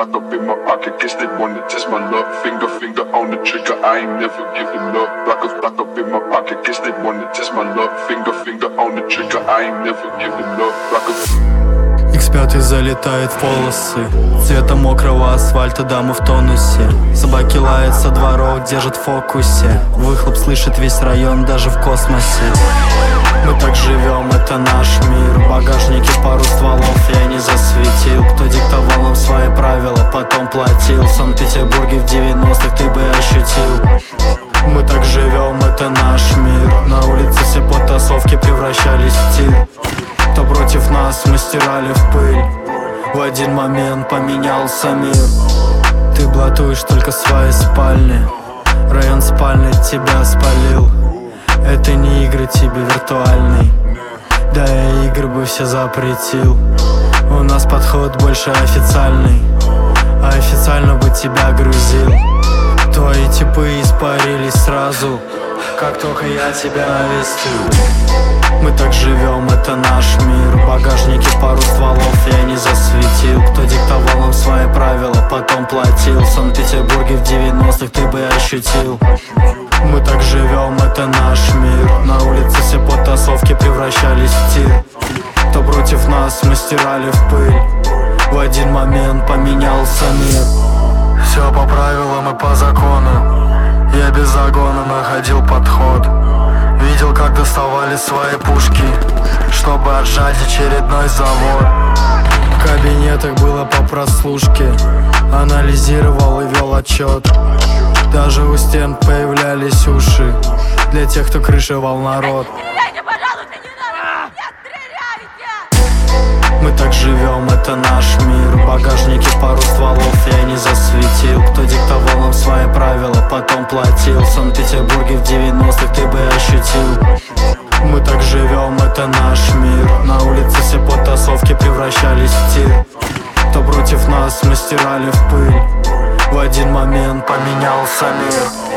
stuck up in my pocket. Guess they wanna test my luck. Finger on the trigger, I ain't never giving up. Stuck up in my pocket. Guess they wanna test my luck. Finger on the trigger, I ain't never giving up. X5 залетает в полосы цвета мокрого асфальта, дамы в тонусе. Собаки лают со дворов, держат в фокусе. Выхлоп слышит весь район, даже в космосе. Мы так живем, это наш мир. В багажнике пару стволов я не засветил. Кто диктовал нам свои правила, потом платил. В Санкт-Петербурге в 90-х ты бы ощутил. Мы так живем, это наш мир. На улице все потасовки превращались в тир. Кто против нас, мы стирали в пыль. В один момент поменялся мир. Ты блатуешь только свои спальни. Район спальни тебя спалил. Это не игры тебе виртуальный. Да я игры бы все запретил. У нас подход больше официальный. А официально бы тебя грузил. Твои типы испарились сразу, как только я тебя навестил. Мы так живем, это наш мир. В багажнике пару стволов я не засветил. Кто диктовал нам свои правила, потом платил. В Санкт-Петербурге в 90-х ты бы ощутил. Мы так живем, это наш мир. На улице все потасовки превращались в тир. Кто против нас, мы стирали в пыль. В один момент поменялся мир. Все по правилам и по закону. Я без загона находил подход. Видел, как доставали свои пушки, чтобы отжать очередной завод. В кабинетах было по прослушке. Анализировал и вел отчет. Даже у стен появлялись уши. Для тех, кто крышевал народ. Мы так живем, это наш мир. В багажнике пару стволов я не засветил. Кто диктовал нам свои правила, потом платил. В Санкт-Петербурге в 90-х ты бы ощутил. Мы так живем, это наш мир. На улице все потасовки превращались в тир. Кто против нас, мы стирали в пыль. В один момент поменялся мир.